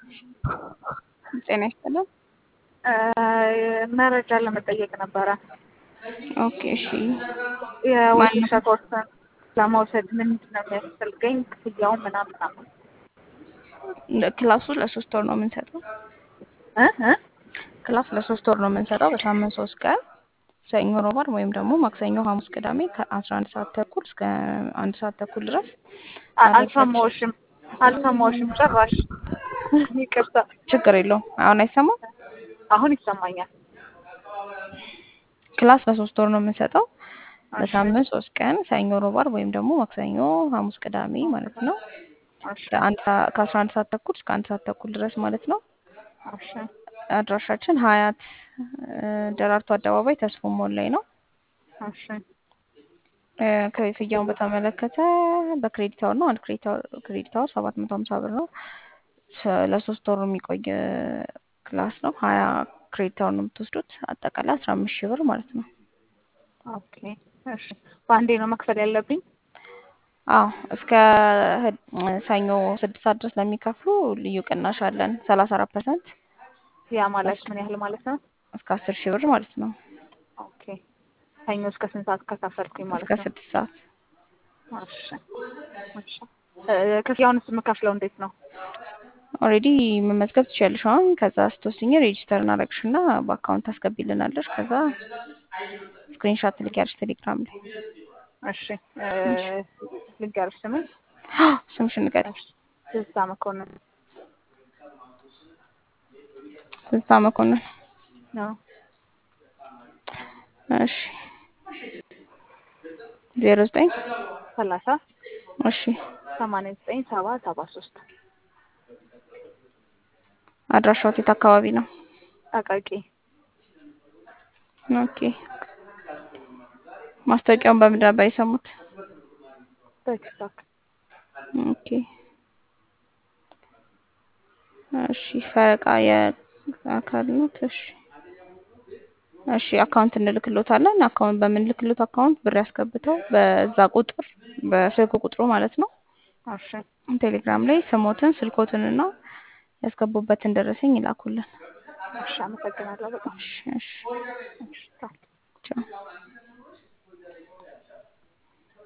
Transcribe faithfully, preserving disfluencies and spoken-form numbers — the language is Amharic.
ጤና ይስጥልን። መረጃ ለመጠየቅ ነበረ። ኦኬ እሺ። የወጌሻ ማነው? ኮርስን ለመውሰድ ምንድን ነው የሚያስፈልገኝ? ክፍያው ምናምን ምናምን ክላሱ ለሶስት ወር ነው የምንሰጠው። እ እ ክላስ ለሶስት ወር ነው የምንሰጠው በሳምንት ሶስት ቀን ሰኞ፣ ሮብ፣ ዓርብ ወይም ደግሞ ማክሰኞ፣ ሐሙስ፣ ቅዳሜ ከአስራ አንድ ሰዓት ተኩል እስከ አንድ ሰዓት ተኩል ድረስ አ- አድራሻችን አልሰማሁሽም አልሰማሁሽም ጭራሽ። ይቅርታ። ችግር የለውም። አሁን አይሰማም? አሁን ይሰማኛል። ክላስ ለሶስት ወር ነው የምንሰጠው እሺ በሳምንት ሶስት ቀን ሰኞ፣ ሮብ፣ ዓርብ ወይም ደግሞ ማክሰኞ፣ ሐሙስ፣ ቅዳሜ ማለት ነው። እሺ ከአንድ ሰዓ- ከአስራ አንድ ሰዓት ተኩል እስከ አንድ ሰዓት ተኩል ድረስ ማለት ነው። እሺ አድራሻችን ሀያት እ፣ ደራርቱ አደባባይ ተስፎ ሞል ላይ ነው። እሺ እ፣ ክፍያውን በተመለከተ በክሬዲት አወር ነው። አንድ ክሬዲት አወር ክሬዲት አወር ሰባት መቶ ሀምሳ ብር ነው። ስ- ለሶስት ወር የሚቆይ እ፣ ክላስ ነው። ሀያ ክሬዲት አወር ነው የምትወስዱት። አጠቃላይ አስራ አምስት ሺህ ብር ማለት ነው። ኦኬ እሺ። በአንዴ ነው መክፈል ያለብኝ? አዎ እስከ ህድ- ሰኞ ስድስት ሰዓት ድረስ ለሚከፍሉ ልዩ ቅናሽ አለን ሰላሳ አራት ፐርሰንት ያ ማለት ምን ያህል ማለት ነው? እስከ አስር ሺህ ብር ማለት ነው። ኦኬ ሰኞ እስከ ስንት ሰዓት ከከፈልኩኝ እስከ ማለት ነው? ስድስት ሰዓት እሺ እሺ። እ፣ ክፍያውንስ የምከፍለው እንዴት ነው? ኦልሬዲ መመዝገብ ትችያለሽ። አሁን ከዛ ስትወስኝ ሬጂስተር እናደርግሽና በአካውንት ታስገቢልናለሽ። ከዛ ስክሪንሻት ትልኪያለሽ ቴሌግራም ላይ። እሺ እ፣ ልንገርሽ ስምን? ስምሽን ንገሪ። እሺ ትዝታ መኮንን ትዝታ መኮንን። ነው። እሺ ዜሮ ዘጠኝ ሰላሳ እሺ ሰማንያ ዘጠኝ ሰባ ሰባ ሶስት አድራሻው የት አካባቢ ነው? አቃቂ። ኦኬ ማስታወቂያውን በምንድን ነበር የሰሙት? በቲክቶክ። ኦኬ እሺ ፈረቃ የአካል ነው። እሺ እሺ አካውንት እንልክሎታለን። አካውንት በምንልክሎት አካውንት ብር ያስገብተው በዛ ቁጥር በስልክ ቁጥሩ ማለት ነው። እሺ ቴሌግራም ላይ ስሞትን ስልኮትንና ያስገቡበትን ደረሰኝ ይላኩልን። እሺ። አመሰግናለሁ በጣም። እሺ እሺ እሺ። ቻው።